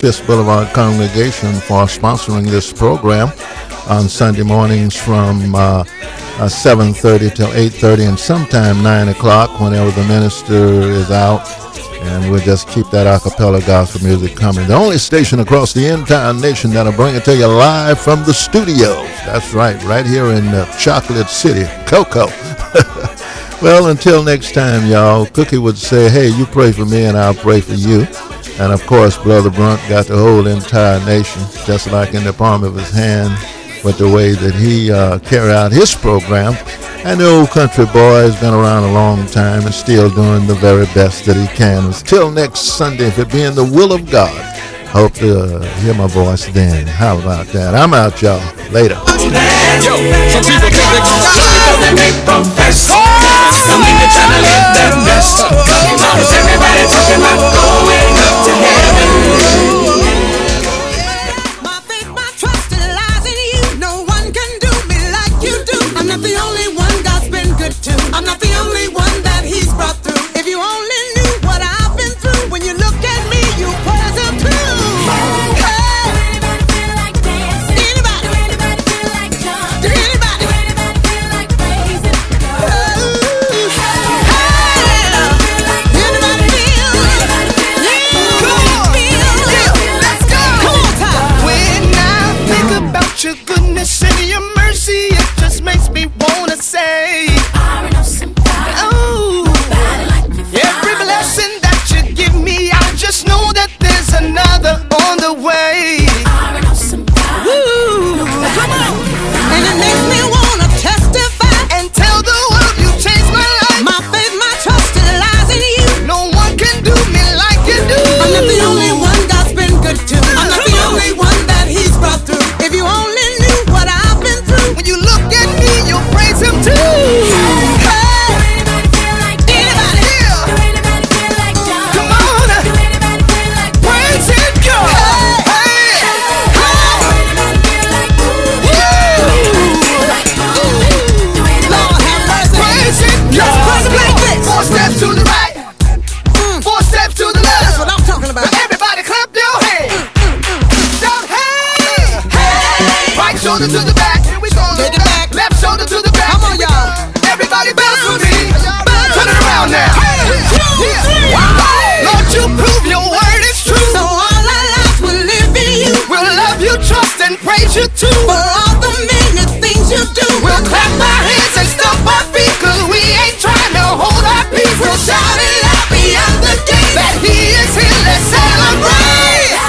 Fisk Boulevard congregation for sponsoring this program on Sunday mornings from 7:30 till 8:30 and sometime 9 o'clock whenever the minister is out. And we'll just keep that a cappella gospel music coming. The only station across the entire nation that'll bring it to you live from the studios. That's right here in Chocolate City, Cocoa. Well, until next time, y'all, Cookie would say, hey, you pray for me and I'll pray for you. And, of course, Brother Brunt got the whole entire nation just like in the palm of his hand with the way that he carried out his program. And the old country boy has been around a long time and still doing the very best that he can. Until next Sunday, if it be in the will of God, hope to hear my voice then. How about that? I'm out, y'all. Later. Yo, some people think they gon' stop because they make profess. Don't mean they're trying to live their best. Cause everybody talking about going up to heaven. My faith, my trust lies in you. No one can do me like you do. I'm not the only one God's been good to. I'm not the only one that He's brought through. If you only knew what I've been through, when you look at me, you praise Him too. Your goodness and your mercy, it just makes me wanna say, oh, every blessing that you give me, I just know that there's another on the way. Woo, come on, and it makes me wanna testify and tell the world you changed my life. My faith, my trust lies in you. No one can do me like you do. I'm not the only one God's been good to. I'm not the only one that He's brought through. If you only knew what I've been through, when you look at me, you'll praise Him too. Four steps to the right, 4 steps to the left. That's what I'm talking about. Now everybody clap your hands. Shout hey, hey. Right shoulder to the back. Here we go. Take it back. Left shoulder to the back. Come on, y'all. Everybody bounce with me. Turn it around now. Lord, you prove your word is true. So all our lives will live in you. We'll love you, trust, and praise you too. For all the many things you do. We'll clap our hands and stomp our feet, cause we ain't trying to hold our peace. We'll shout it out beyond the gate that He is here, let's celebrate.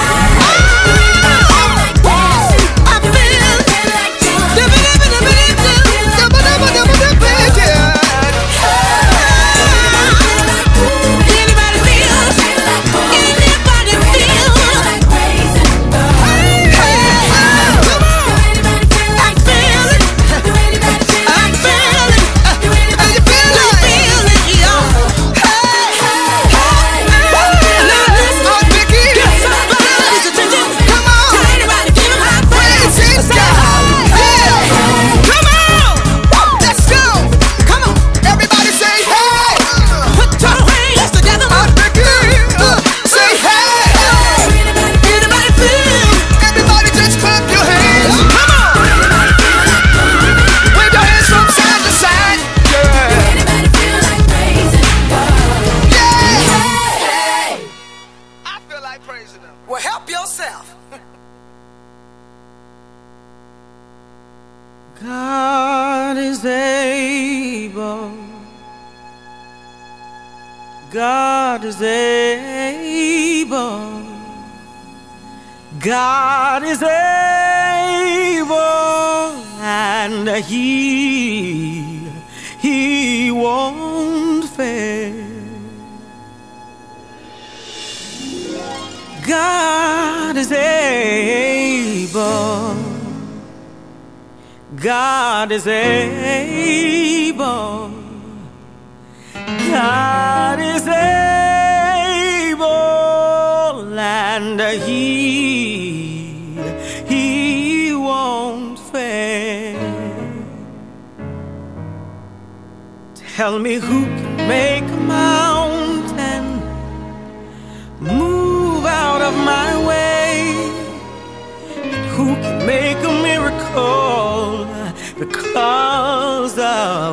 God is able. God is able. God is able, and He won't fail. God is able. God is able. God is able, and He won't fail. Tell me who can make a mountain move out of my way.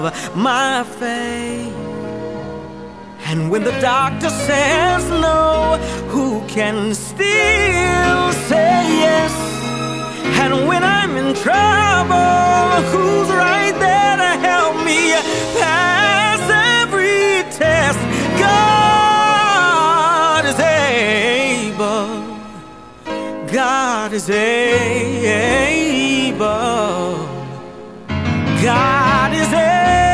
my faith. And when the doctor says no, who can still say yes? And when I'm in trouble, who's right there to help me pass every test? God is able. God is able. God is able.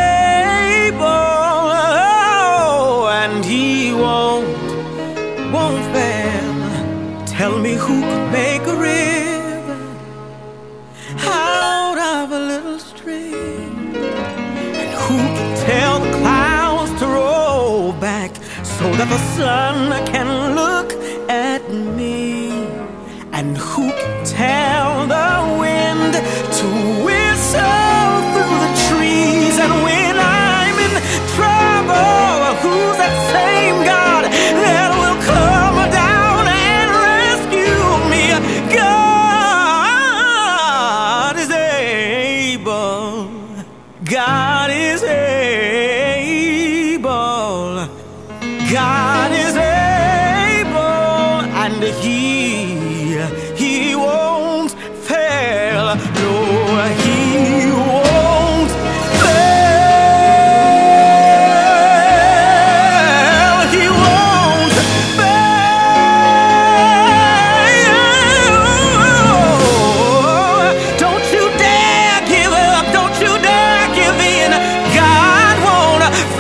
And He won't fail. Tell me who could make a river out of a little stream, and who can tell the clouds to roll back so that the sun can look at me, and who can tell the wind to whistle through the trees. And when I'm in trouble, who's that same God that will come down and rescue me? God is able. God is able. God is able. And He won't fail. No, He won't fail. He won't fail. Don't you dare give up. Don't you dare give in. God won't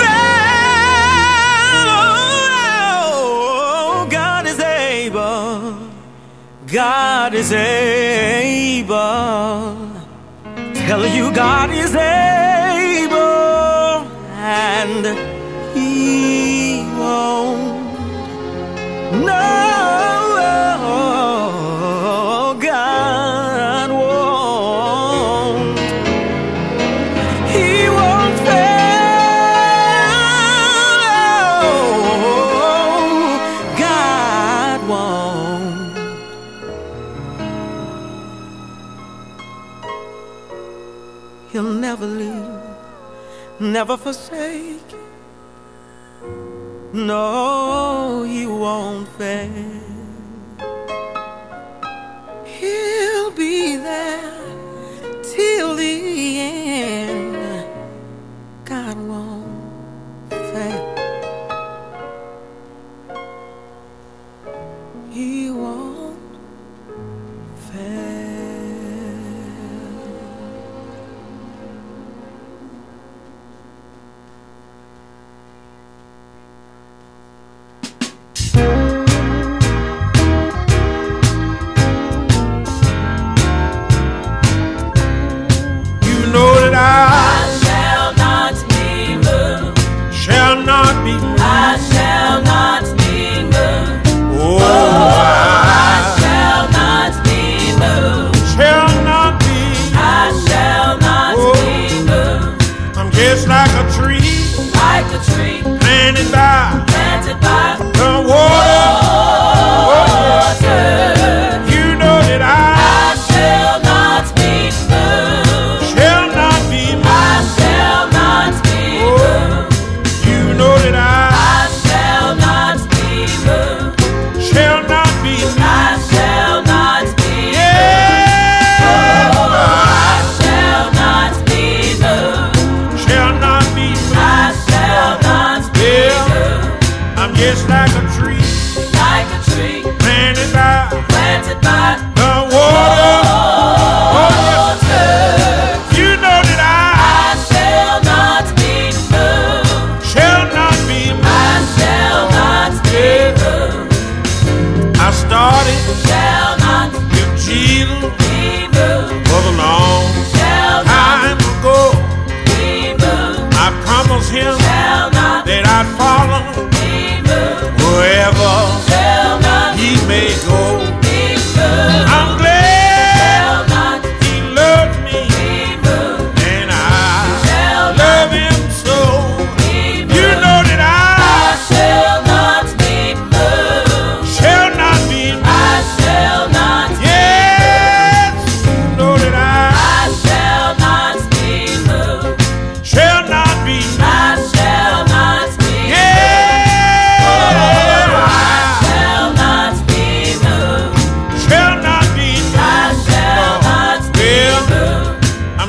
fail. God is able. God is able. Tell you God is able, and He won't. No, God won't. He won't fail. God won't. He'll never leave, never forsake. No, He won't fail. He'll be there till the end. God won't fail. He won't fail.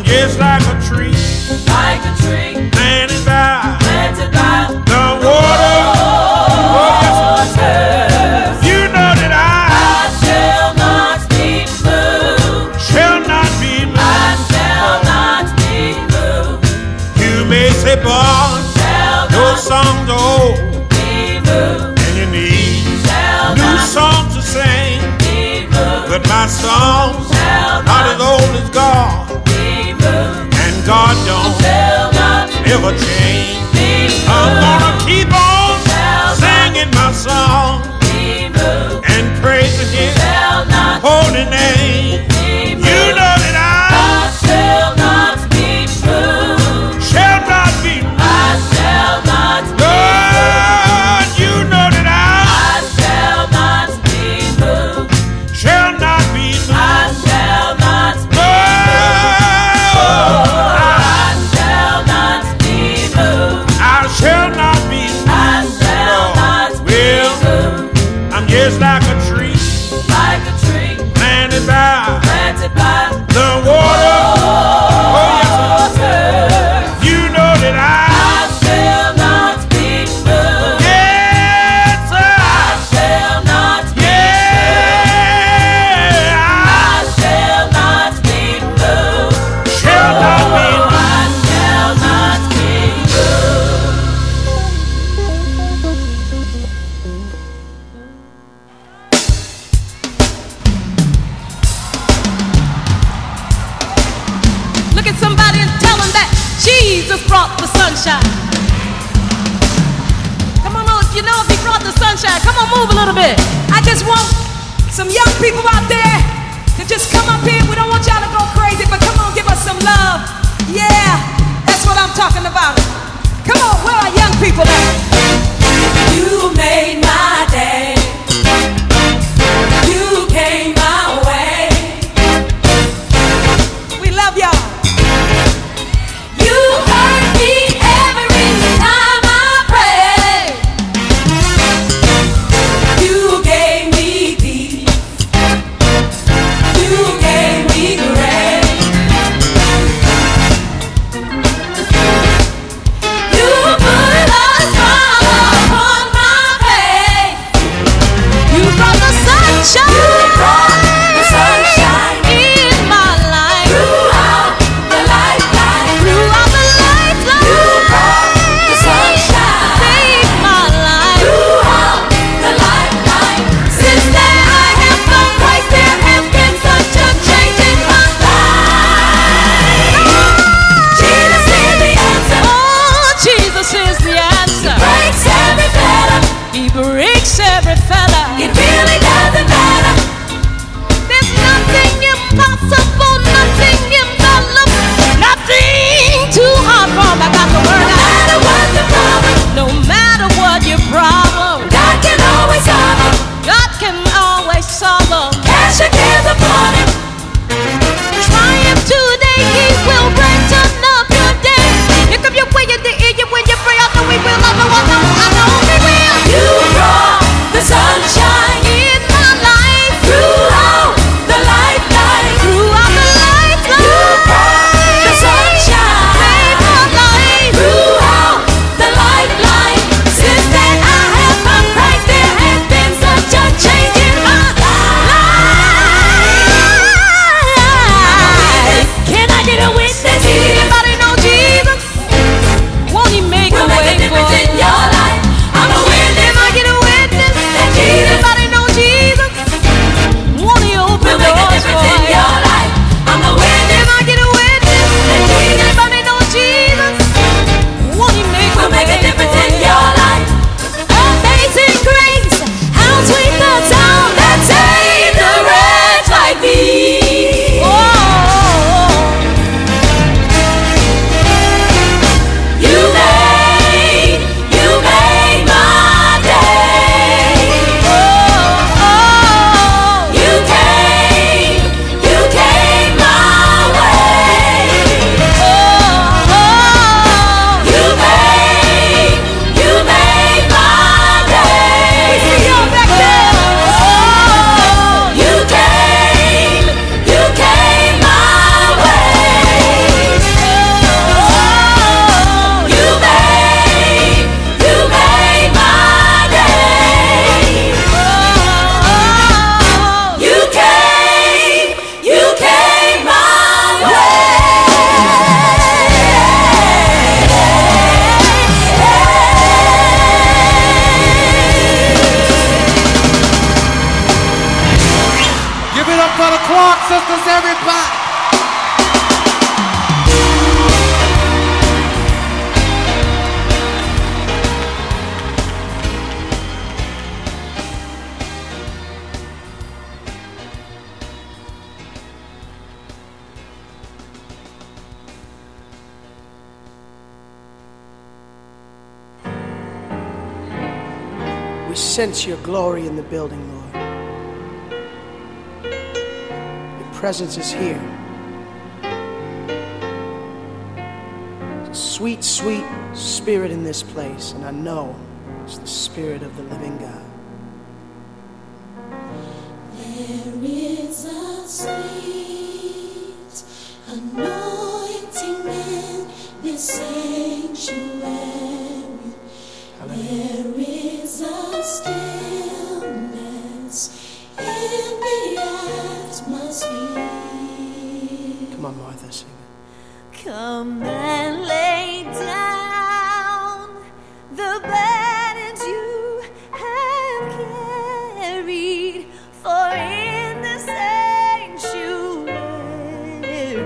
just like a tree planted by the water. Oh, yes. You know that I shall not be moved. You may say, boy, your songs are old, and you need new songs to sing. But my songs not as old as God, and God don't ever change. I'm gonna keep on singing my song and praising His holy name. You know that I shall not be moved. Lord, you know that I shall not be moved. Just like a tree planted by the water. Oh, yes. You know that I shall not be moved. Yes, sir. I shall not be moved. I shall not be moved. Shall not be moved. I shall not be moved. Look at somebody and tell them that Jesus brought the sunshine. Come on, if you know if He brought the sunshine, come on, move a little bit. I just want some young people out there to just come up here. We don't want y'all to go crazy, but come on, give us some love. Yeah, that's what I'm talking about. Come on, where are young people at? You made my day. You came my way. We love y'all. You heard me every time I prayed. You gave me peace. You gave me grace. You put a smile upon my face. it up for the Clark sisters, everybody. We sense your glory in the building, Lord. Your presence is here. There's a sweet, sweet spirit in this place, and I know it's the spirit of the living God. There is a sweet anointing in this sanctuary. There is a stillness in the atmosphere. Come on, Martha, sing it. Come and lay down the burdens you have carried, for in the sanctuary,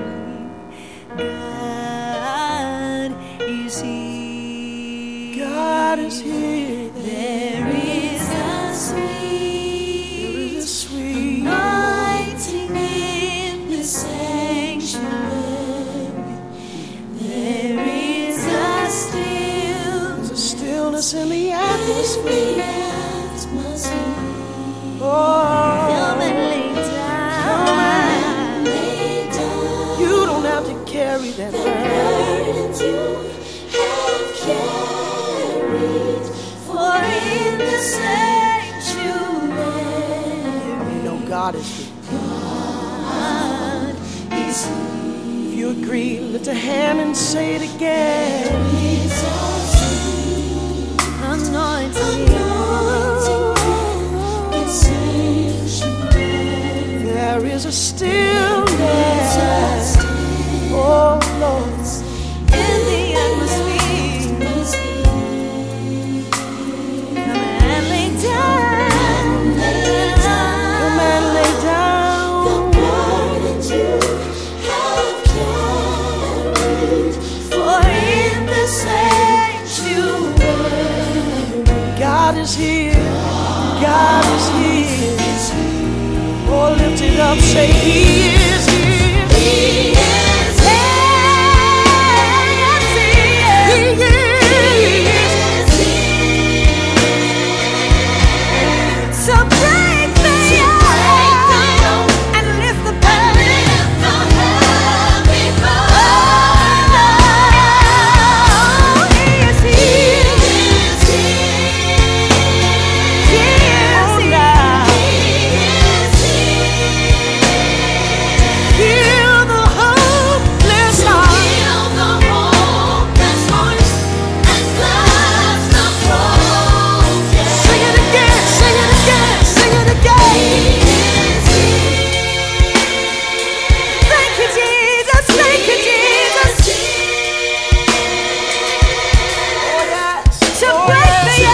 God is here. God is here. There is a sweet anointing in the sanctuary. There is a stillness in the atmosphere. Oh, come and lay down. You don't have to carry that burden. You have carried, for in the sanctuary, you know God is here. God is here. If you agree, lift a hand and say it again. Anointing. There is a stillness. Oh Lord, in the atmosphere. Come and lay down. Come and lay down. The burden you have carried, for in the sanctuary, God is here. God is here. Oh, lift it up, say He is here. He is here. Yes, He is. He is. So break the yoke and lift the burden. Heavy burden. He is here. He is here. Heal the hopeless heart. Heal the hopeless heart and bless the broken. Sing it again, sing it again, sing it again. Thank you, Jesus. Thank you, Jesus. Oh yes, To oh, break the yes. yoke.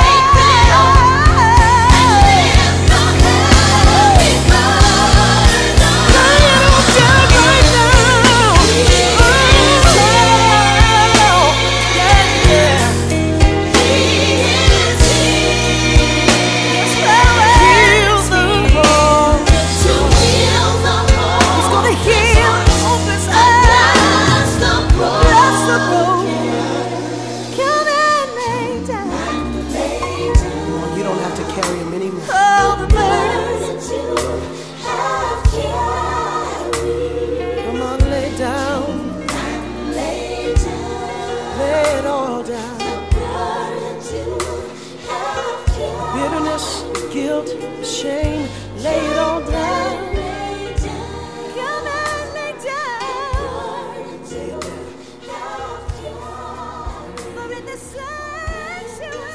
You don't have to carry him anymore. All the burdens you have carried. Come on, lay down, Lay down lay it all down. the burdens you have carried. Bitterness, guilt, shame, lay it all down. Lay down. Come and lay down. Burdens you have carried. For in the sanctuary.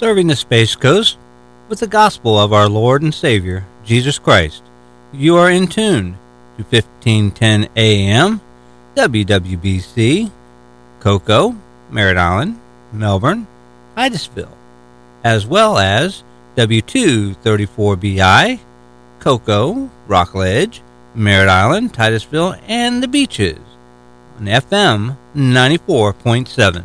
serving the Space Coast with the gospel of our Lord and Savior, Jesus Christ. You are in tune to 1510 AM, WWBC, Cocoa, Merritt Island, Melbourne, Titusville, as well as W234BI, Cocoa, Rockledge, Merritt Island, Titusville, and the Beaches on FM 94.7.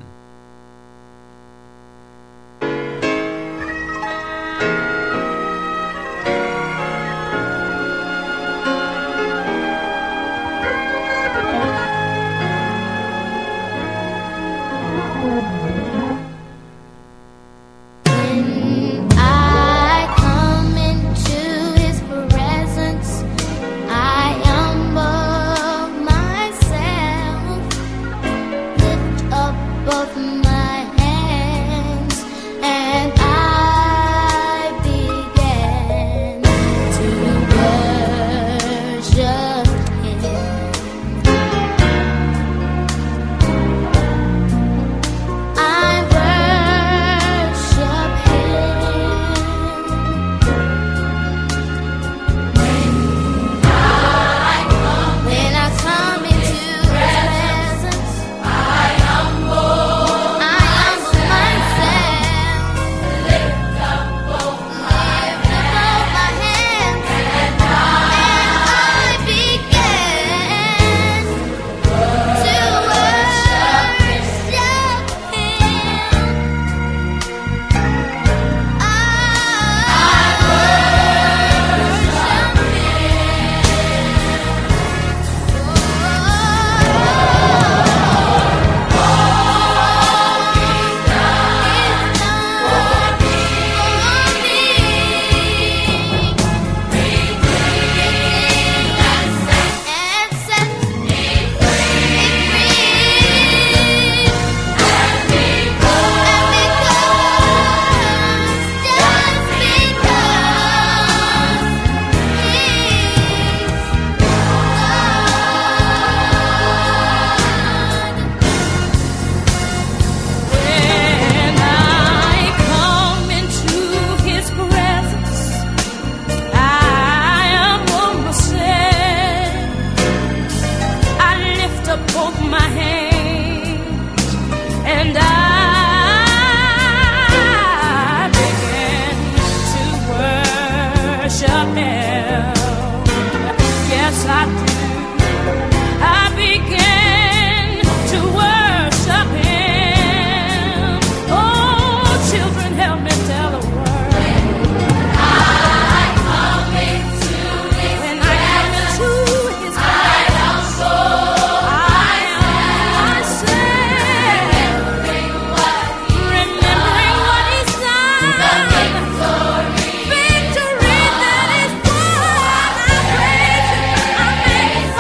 Victory that is won, I praise you.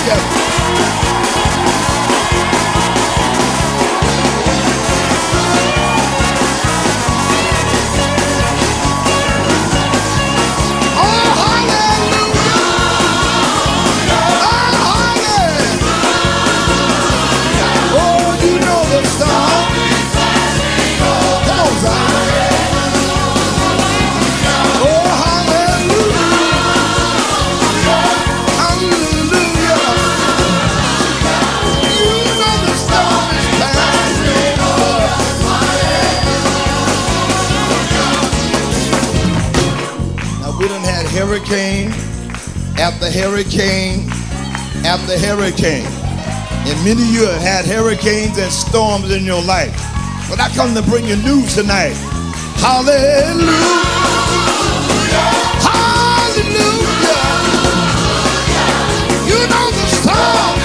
Hurricane after hurricane after hurricane. And many of you have had hurricanes and storms in your life. But I come to bring you news tonight. Hallelujah. Hallelujah. You know the storm.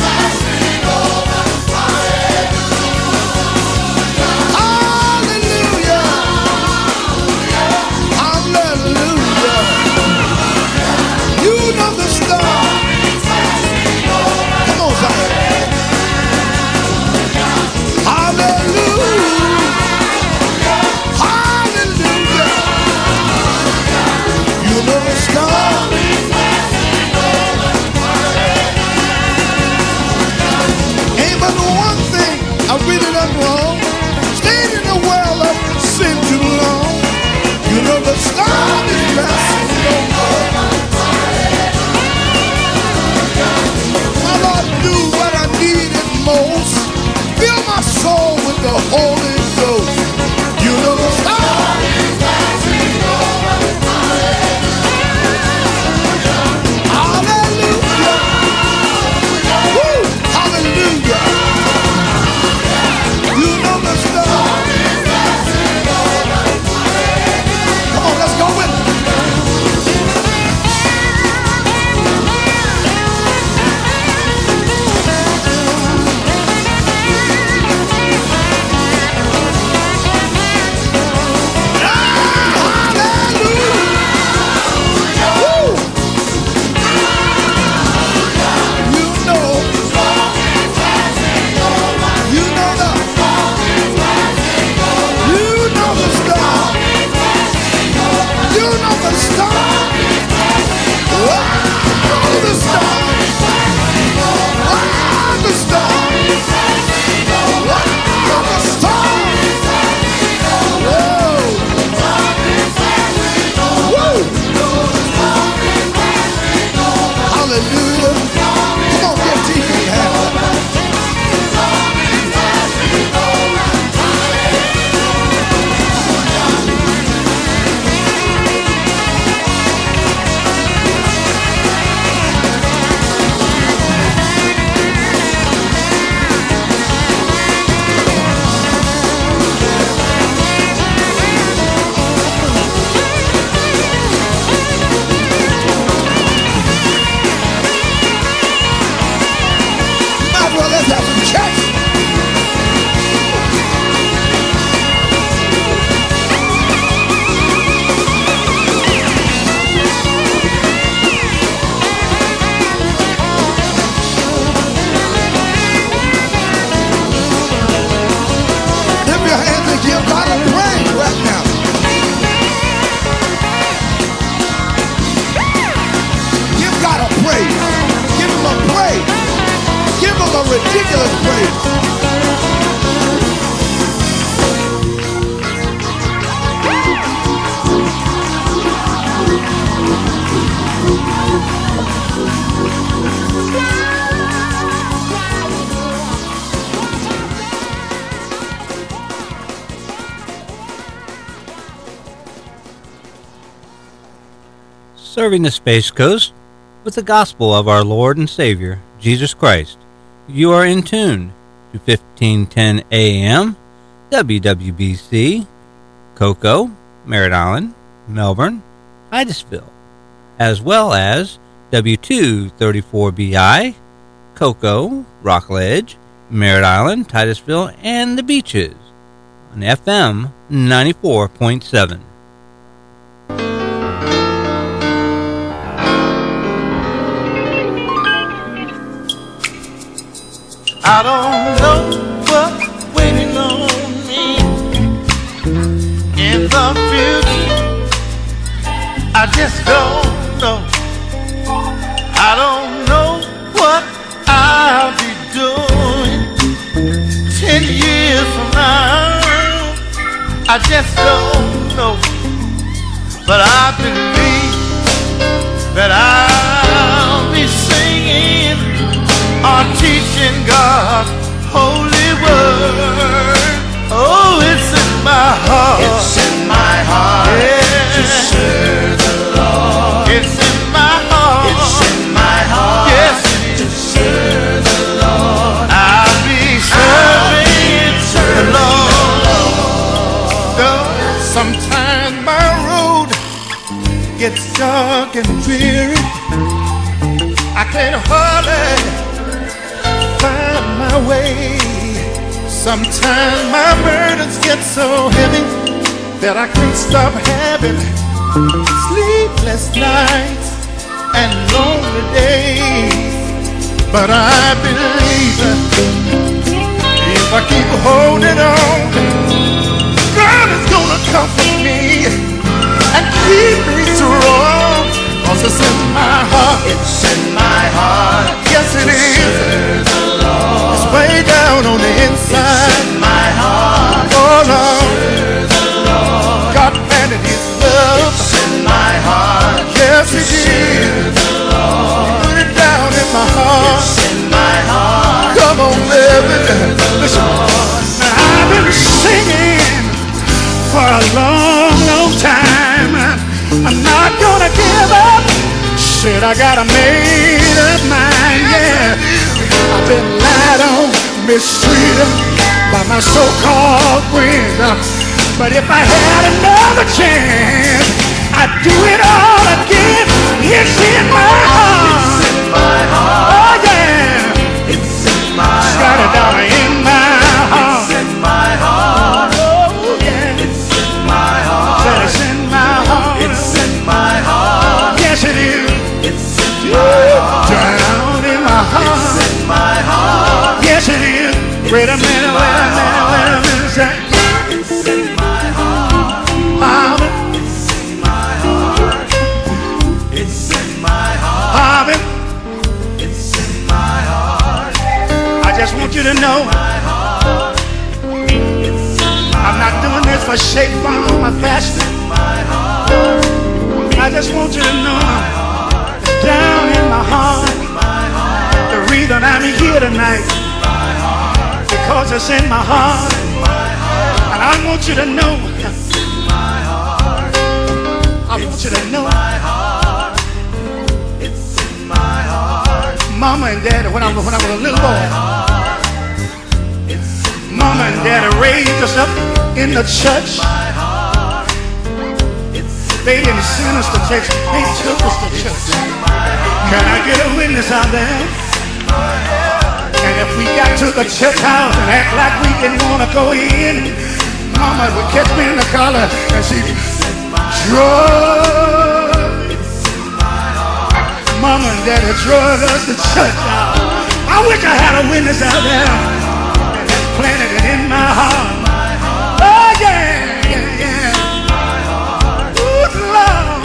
I really done wrong. Stayed in the well of sin too long. You know the storm is passing over. My Lord knew what I needed most. Fill my soul with the Holy Ghost. You know the storm is passing over. Hallelujah. Woo. Hallelujah. Come on, let's go with it. Ridiculous praise. Serving the Space Coast with the gospel of our Lord and Savior, Jesus Christ. You are in tune to 1510 AM, WWBC, Cocoa, Merritt Island, Melbourne, Titusville, as well as W234BI, Cocoa, Rockledge, Merritt Island, Titusville, and the Beaches on FM 94.7. I don't know what's waiting on me in the future. I just don't know. I don't know what I'll be doing 10 years from now. I just don't know. But I believe that I'll be singing or teaching God's holy word. Oh, it's in my heart. It's in my heart, yeah, to serve the Lord. It's in my heart. It's in my heart, yes, to serve the Lord. I'll be serving the Lord. Sometimes my road gets dark and dreary. I can't hardly find my way. Sometimes my burdens get so heavy that I can't stop having sleepless nights and lonely days. But I believe if I keep holding on, God is gonna comfort me and keep me strong. 'Cause it's in my heart. It's in my heart. Yes, it is. It's way down on the inside. It's in my heart. Oh Lord, God planted His love. It's in my heart. Yes, He did. Put it down in my heart. It's in my heart. Come on, listen. I've been singing for a long, long time. I'm not gonna give up. Said I got a made up mind, yeah. I've been lied on, mistreated by my so-called friends. But if I had another chance, I'd do it all again. It's in my heart. It's in my heart. Oh yeah. It's in my heart. Got it down in my heart. It's in my heart. Oh yeah. It's in my heart. Said it's in my heart. It's in my heart. Yes it is. It's in my heart. Down in my heart. It's in my heart. Yes it is. Wait a minute, wait a minute, wait a minute. Say. It's in my heart. It's in my heart. It's in my heart. It's in my heart. I just want you to know I'm not doing this for shape, form, or fashion. I just want you to know it's down in my heart. The reason I'm here tonight because it's in my heart. And I want you to know, I want you to know, Mama and Daddy, when I was a little boy, Mama and Daddy raised us up in the church. They didn't send us to church, they took us to church. Can I get a witness out there? And if we got to the church house and act like we didn't want to go in, Mama would catch me in the collar and she'd drug. Mama and Daddy drug us to church out. I wish I had a witness out there that planted it in my heart. Oh yeah, yeah, yeah. Ooh, love.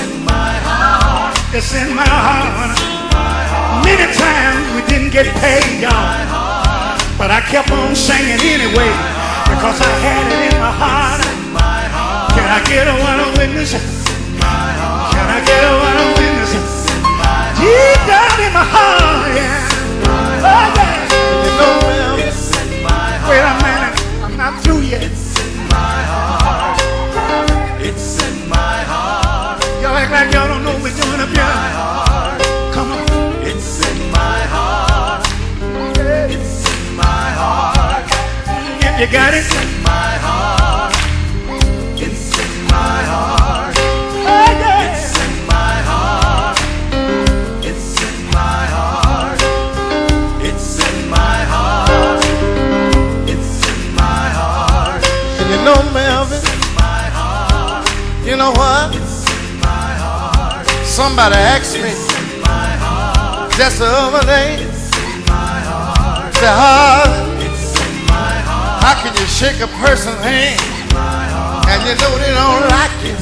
It's in my heart. Many times we didn't get paid, y'all, but I kept on singing anyway because I had it in my heart. Can I get a one witness? Can I get a one witness? Deep down in my heart, yeah. Oh yeah. You know, well, wait a minute, I'm not through yet. It's in my heart. It's in my heart. Y'all act like y'all don't know what we're doing up here. Come on. It's in my heart. It's in my heart. If you got it. It's in my heart. It's in my heart. Oh, yeah. It's in my heart. It's in my heart. It's in my heart. It's in my heart. And you know, Melvin, you know what? Somebody asked me just the other day, say, how can you shake a person's hand and you know they don't like it?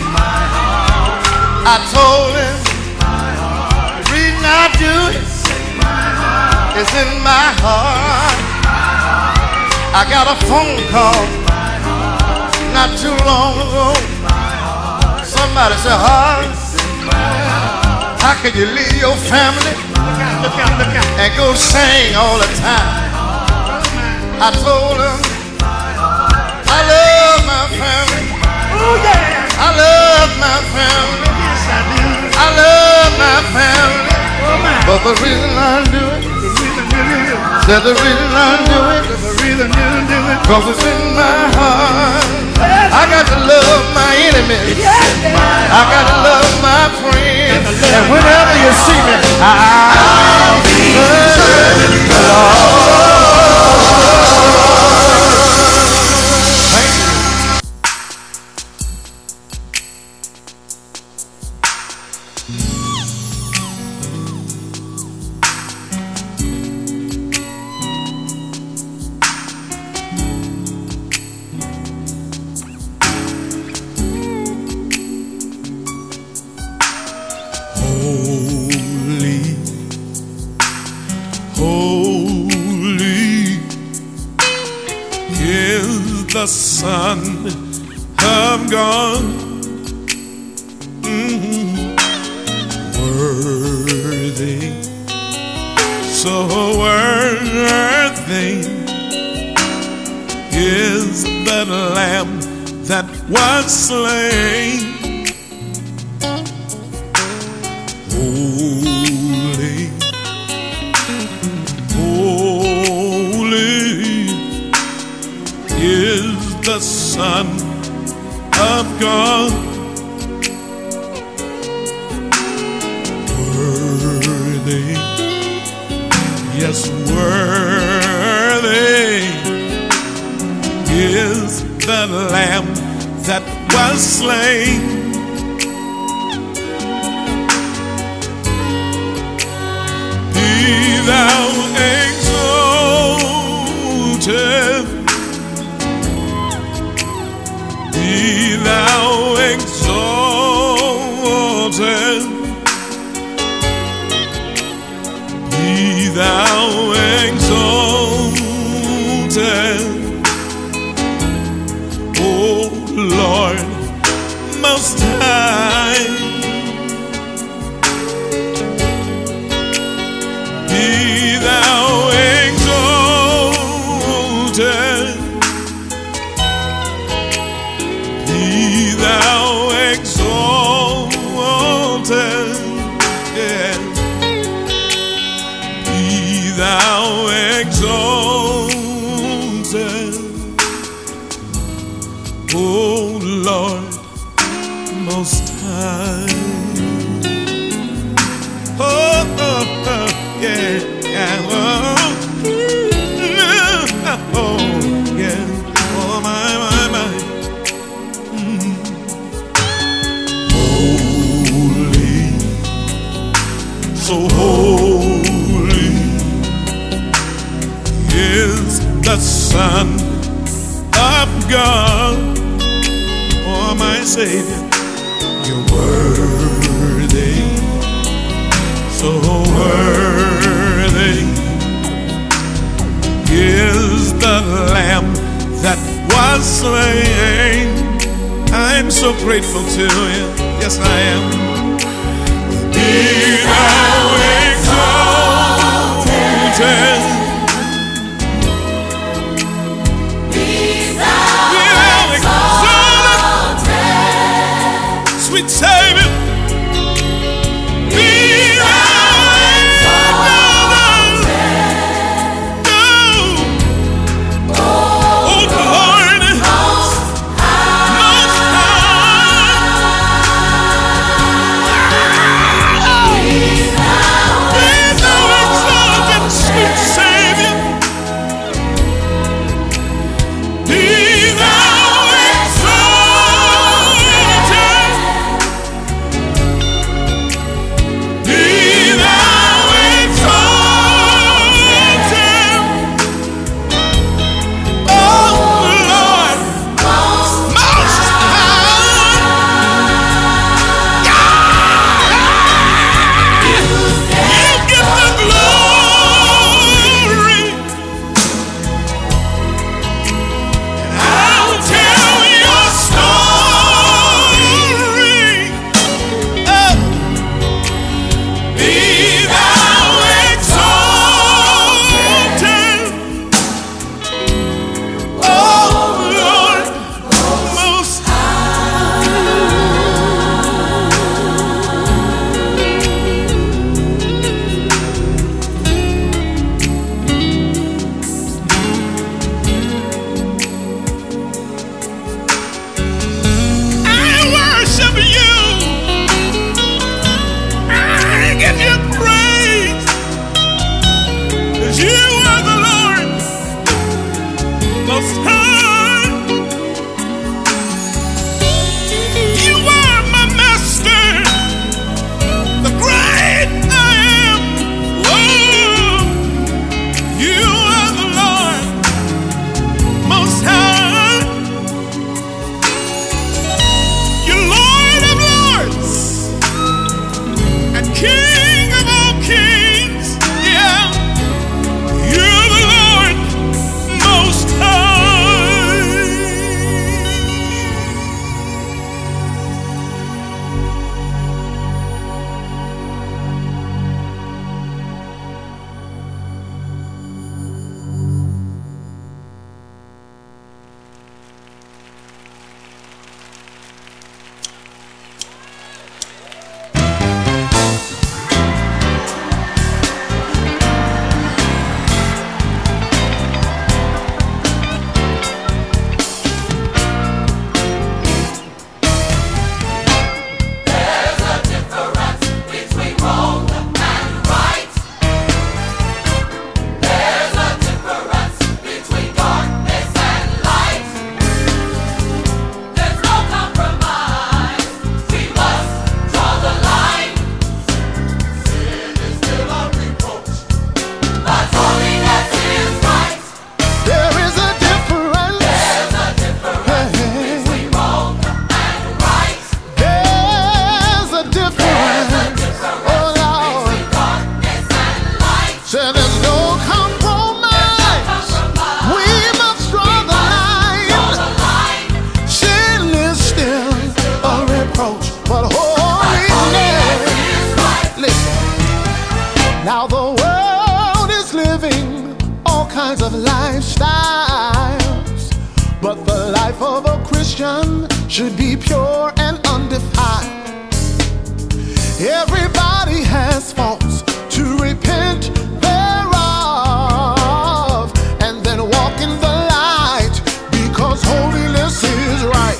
I told him, the reason I do it is in my heart. I got a phone call not too long ago. Somebody said, how can you leave your family and go sing all the time? I told him, I love my family. I love my family. I love my family. But the reason I do it, said the reason I do it, cause it's in my heart. I got to love my enemies. I got to love my friends. And whenever you see me, I'll be serving the Lord. The Son of God, worthy, so worthy is the Lamb that was slain. Holy, holy is the Son of God, worthy, yes, worthy is the Lamb that was slain. Be thou exalted, be thou exalted, be thou exalted, O Lord Most High. Be thou exalted, be thou exalted, yeah. Be thou exalted, O Lord Most High. Oh, oh, oh, yeah, yeah, oh, oh, yeah, oh, my, my. Holy, so holy is the Son of God, oh, my Savior. You're worthy, so worthy is the Lamb that was slain. I'm so grateful to Him, yes I am. Be thou exalted, be thou exalted, sweet Savior. Be thou exalted, oh Lord, Most High. Be thou exalted, sweet Where there's no compromise, we must draw the line. Sin is still a reproach, but holiness. Listen, now the world is living all kinds of lifestyles, but the life of a Christian should be pure and undefiled. Everybody has faults to repent thereof, and then walk in the light, because holiness is right.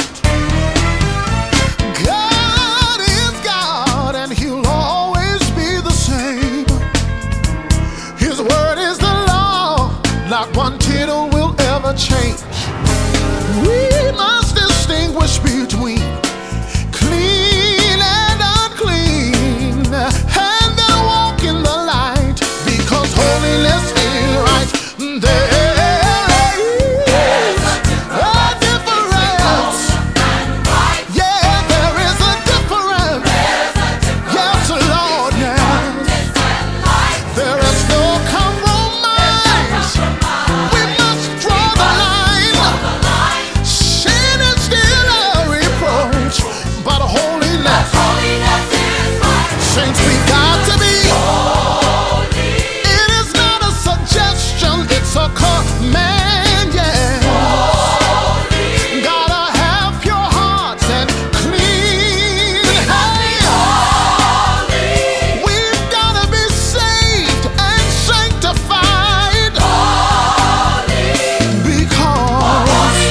God is God, and He'll always be the same. His word is the law, not one tittle will ever change. We must distinguish between clean and unclean, and then walk in the light, because holiness is right. There is a difference. Yeah, there is a difference. Yes, Lord, yes. There is no compromise. We must draw the line. Sin is still a reproach, but holiness. Saints, we got to be holy. It is not a suggestion, it's a command, yeah. Holy. Gotta have pure hearts and clean hands. We've gotta be saved and sanctified. Because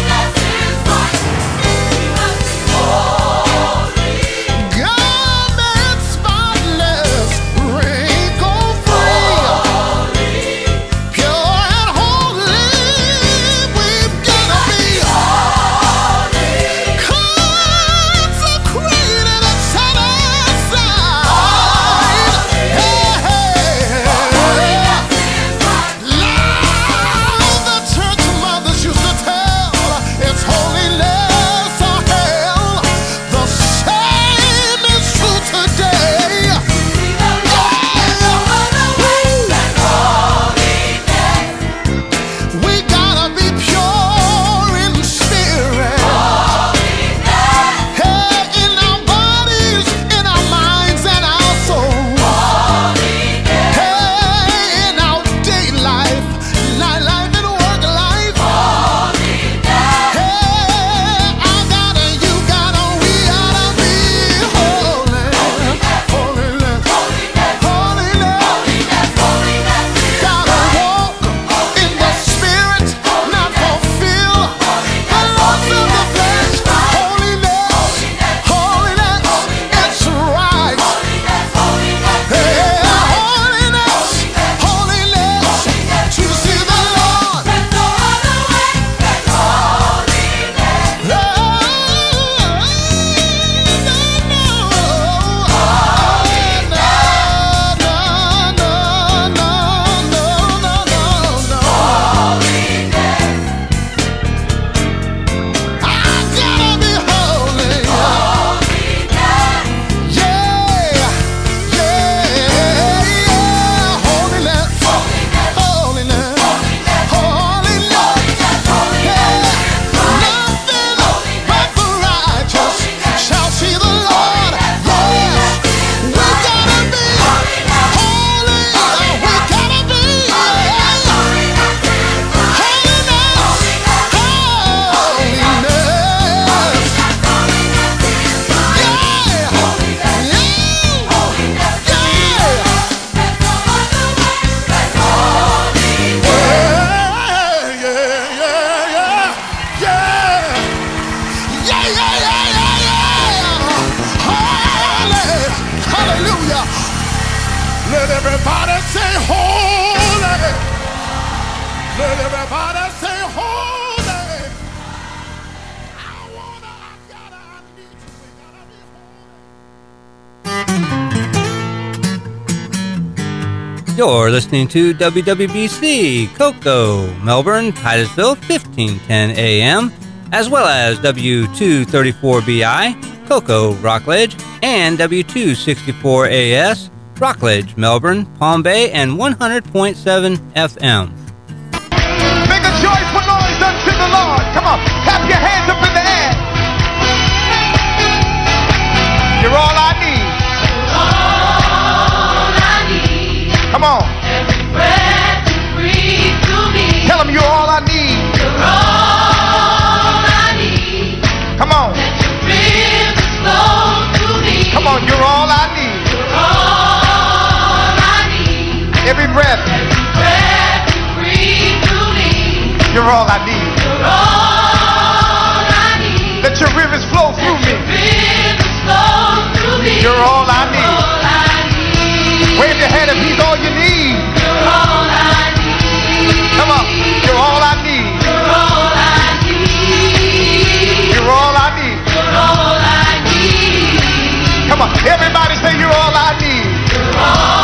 God spotless, wrinkle-free, pure and holy. We've gotta be consecrated and set aside. The church mothers used to tell, it's holiness or hell. The same is true today. We gotta be pure in spirit. Hey, in our bodies, in our minds, and our souls. Hey, in our day life, night life, and work life. Hey, I gotta, you gotta, we gotta be holy. Holiness. Gotta walk in the spirit, not fulfill the lusts of the flesh. Holiness, it's right. Hey, holiness, to see the Lord. I gotta be holy. Nothing but the righteous shall see the Lord. Yes, we gotta be holy. We gotta be holiness. Hallelujah. Let everybody say holy. Let everybody say holy. I wanna, I gotta, I need you. We gotta be holy. You're listening to WWBC, Cocoa, Melbourne, Titusville, 1510 AM, as well as W234BI, Cocoa, Rockledge, and W264AS, Rockledge, Melbourne, Palm Bay, and 100.7 FM. Make a joyful noise unto the Lord. Come on, clap your hands up in the air. You're all I need. Come on. Every breath you breathe through me. Tell them you're all I need. You're all I need. Come on. Let your rivers flow through me. Come on, you're all I need. You're all I need. Every breath you breathe through me. you're all I need. You're all I need. Let your rivers flow through me. Rivers flow through me. You're all I need. All I need. Wave your hand if he's all you need. You're all I need. Come on, you're all I need. You're all I need. You're all I need. You're all I need. Come on, everybody say you're all I need. You're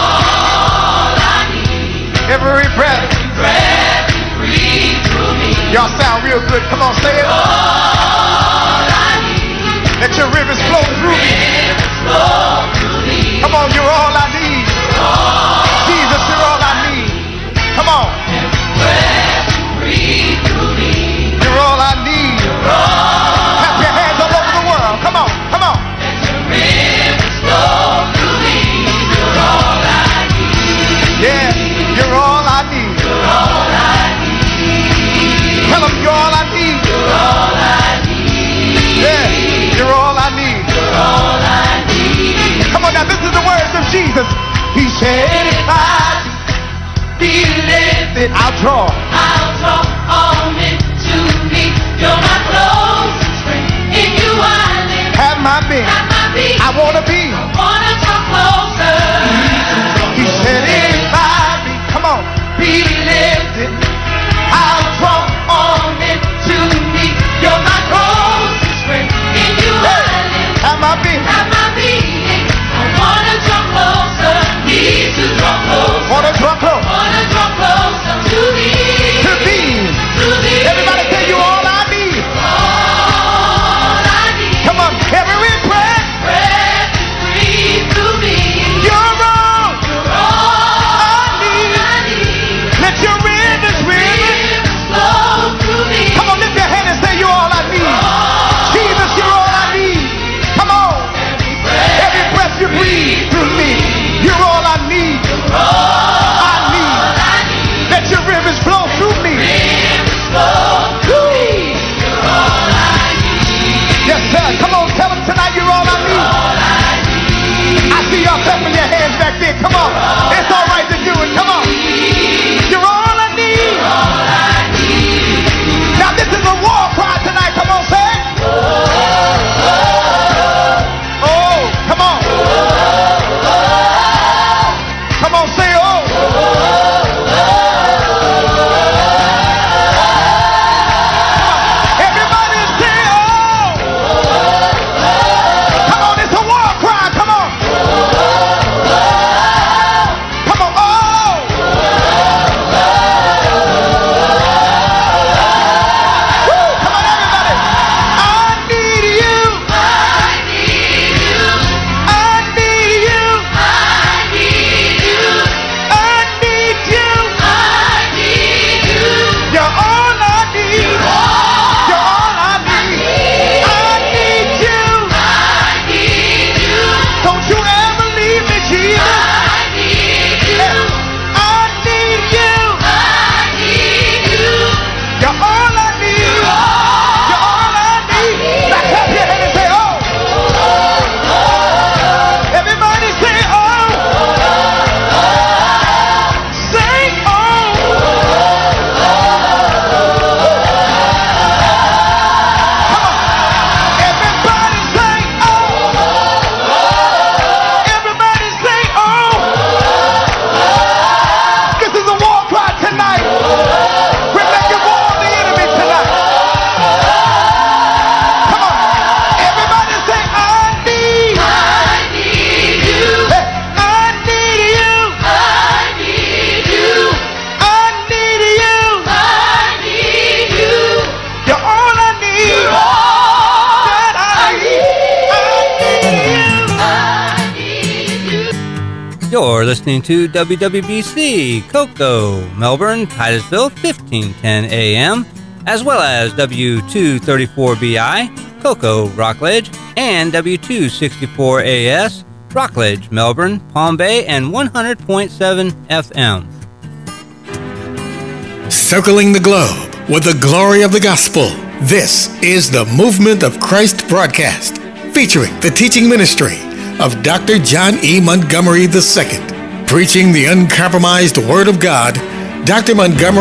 all I need. Every breath. Every breath you breathe through me. Y'all sound real good. Come on, say it. All I need. Let your rivers flow through me. Rivers flow through me. Come on, you're all I need. Jesus, you're all I need. Come on. Every breath you breathe through me. You're all I need. Clap your hands all over the world. Come on, come on. Let your rivers flow through me. You're all I need. Yeah, you're all I need. You're all I need. Tell them you're all I need. You're all I need. Yeah, you're all I need. You're all I need. Come on now, this is the words of Jesus. He said, if I be lifted, I'll draw. I'll draw all men to me. You're my closest friend. In you I live. Have my being. Have my being. I wanna be. Wanna draw closer. He said, if I be, come on, be lifted, I'll draw all men to me. You're my closest friend. In you I live. Have my being. Have my being. I wanna draw closer. Need to draw closer. Wanna draw close. Wanna draw closer to thee. To thee. To thee. Everybody say you all I need. All I need. Come on, every breath. Breath you You're listening to WWBC, Cocoa, Melbourne, Titusville, 1510 AM, as well as W234BI, Cocoa, Rockledge, and W264AS, Rockledge, Melbourne, Palm Bay, and 100.7 FM. Circling the globe with the glory of the gospel. This is the Movement of Christ broadcast, featuring the teaching ministry of Dr. John E. Montgomery II. Preaching the uncompromised Word of God, Dr. Montgomery